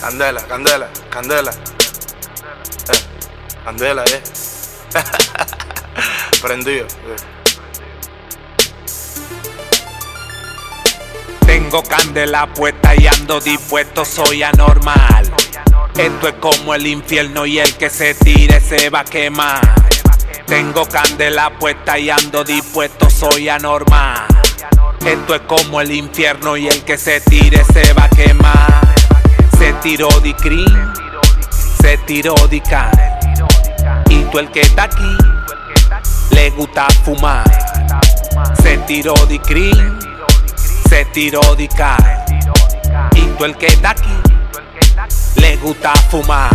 Candela, candela, candela. Candela, Prendido. Tengo candela puesta y ando dispuesto, soy anormal. Esto es como el infierno y el que se tire se va a quemar. Tengo candela puesta y ando dispuesto, soy anormal. Esto es como el infierno y el que se tire se va a quemar. Se tiró de cream, se tiró de can. Y tú el que está aquí, le gusta fumar. Se tiró de cream, se tiró de can. Y tú el que está aquí, le gusta fumar.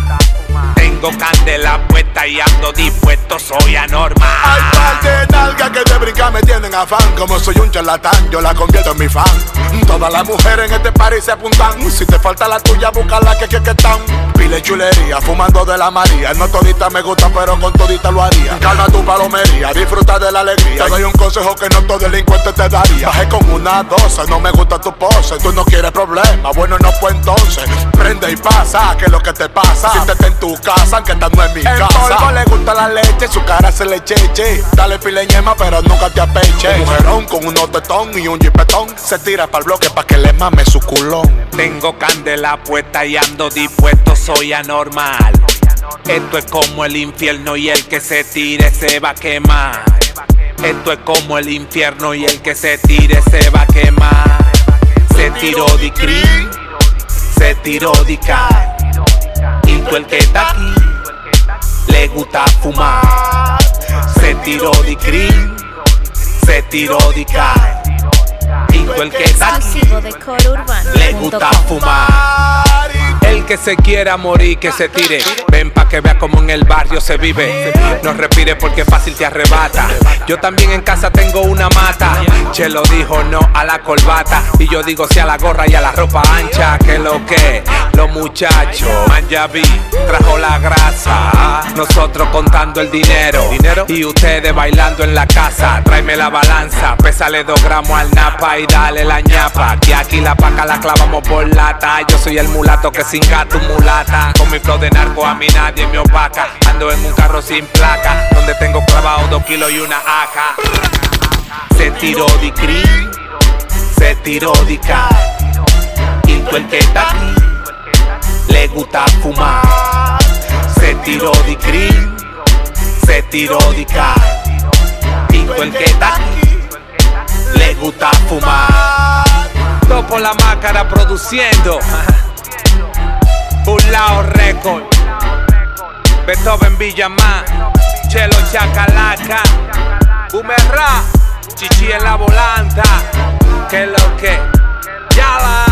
Tengo candela puesta y ando dispuesto, soy anormal. Hay par de nalgas que de brincar me tienen afán. Como soy un charlatán, yo la convierto en mi fan. Todas las mujeres en este party se apuntan. Si te falta la tuya, búscala que están. Pile chulería, fumando de la María. No todita me gusta, pero con todita lo haría. Calma tu palomería, disfruta de la alegría. Te doy un consejo que no todo delincuente te daría. Bajé con una 12, no me gusta tu pose. Tú no quieres problema, bueno no pues entonces prende y pasa, que es lo que te pasa. Siéntete en tu casa, que esta no es mi casa. Polvo le gusta la leche, su cara se le cheche. Dale pile ñema, pero nunca te apeche. Un mujerón con unos tetón y un jipetón. Se tira pa'l bloque pa' que le mame su culón. Tengo candela puesta y ando dispuesto, soy anormal. Esto es como el infierno y el que se tire se va a quemar. Esto es como el infierno y el que se tire se va a quemar. Se tiró de cream, se tiró de can. Y tú el que está aquí, le gusta fumar. Se tiró de cream, se tiró de can. Y tú el que está aquí, le gusta fumar. El que se quiera morir, que se tire. Ven pa' que vea como en el barrio se vive. No respire porque fácil te arrebata. Yo también en casa tengo una mata. Chelo dijo no a la corbata. Y yo digo sí a la gorra y a la ropa ancha. Que lo que los muchachos Manjavi trajo la grasa. Nosotros contando el dinero y ustedes bailando en la casa. Tráeme la balanza, pésale 2 gramos al napa y dale la ñapa. Que aquí la paca la clavamos por lata. Yo soy el mulato que sin gato mulata. Con mi flow de narco a mí nadie me opaca. Ando en un carro sin placa, donde tengo clavado 2 kilos y una AK. Se tiró de cream, se tiró de can. Y tú el que está aquí, le gusta fumar. Se tiró de cream, se tiró de can. Y tú el que está aquí, le gusta fumar. Todo por la máscara produciendo. Burlao Record, Beethoven Villamar, Chelo Chacalaca, Bumerra, Chichi en la volanta. Que lo que, yala.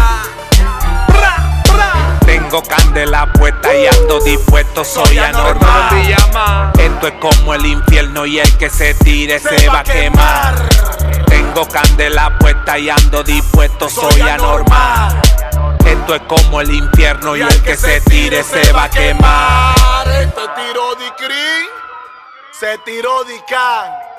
Tengo candela puesta y ando dispuesto, soy anormal. Esto es como el infierno y el que se tire se va a quemar. Tengo candela puesta y ando dispuesto, soy anormal. Esto es como el infierno y el que se tire se va a quemar. Se tiró de cream, se tiró de can.